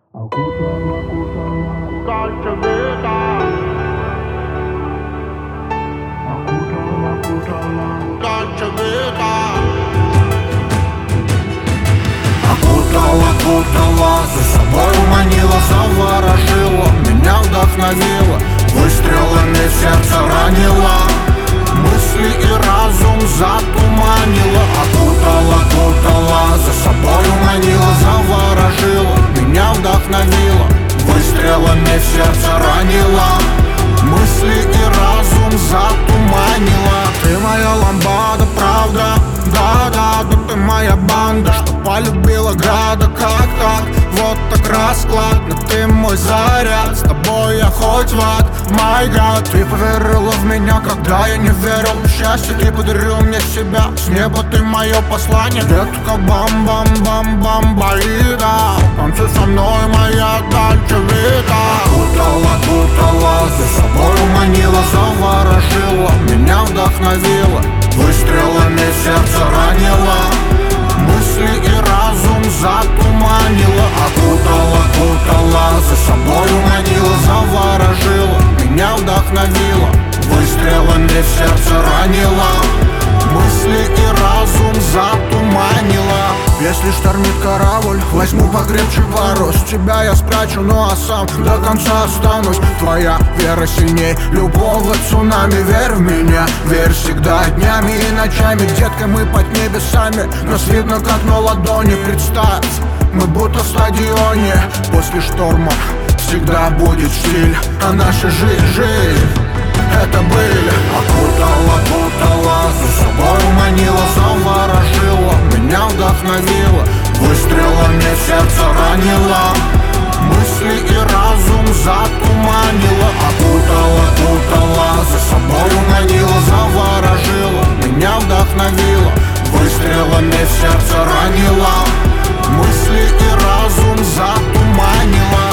Dolce Vita. Dolce Vita. Окутала, за собой манила, заворожила, меня вдохновила, выстрелами в сердце ранила, мысли и разум затуманила. Окутала, за собой манила, заворожила, меня вдохновила, выстрелами в сердце ранила, мысли и разум затуманила. Ты моя ламбада, правда, да, ты моя банда, что полюбила града, как так, вот так расклад. Но ты мой заряд, с тобой я хоть в ад, my God. Ты поверила в меня, когда я не верил в счастье, ты подарил мне себя, с неба ты мое послание. Детка, бам-бам-бам-бам, болида, танцуй со мной, моя Dolce Vita. Окутала, за собой манила, заворожила, меня вдохновила, выстрелами в сердце ранила, мысли и разум затуманила. Окутала, за собой манила, заворожила, меня вдохновила, выстрелами в сердце ранила, мысли и разум затуманила. Если штормит корабль, возьму покрепче парус, тебя я спрячу, ну а сам до конца останусь. Твоя вера сильней любого цунами, верь в меня, верь всегда, днями и ночами. Детка, мы под небесами, нас видно как на ладони. Представь, мы будто в стадионе, после шторма всегда будет штиль, а наша жизнь это быль. Окутала, за собой манила, заворожила, меня вдохновила, выстрелами в сердце ранила, мысли и разум затуманила. Окутала, за собой манила, заворожила, меня вдохновила, выстрелами в сердце ранила, мысли и разум затуманила.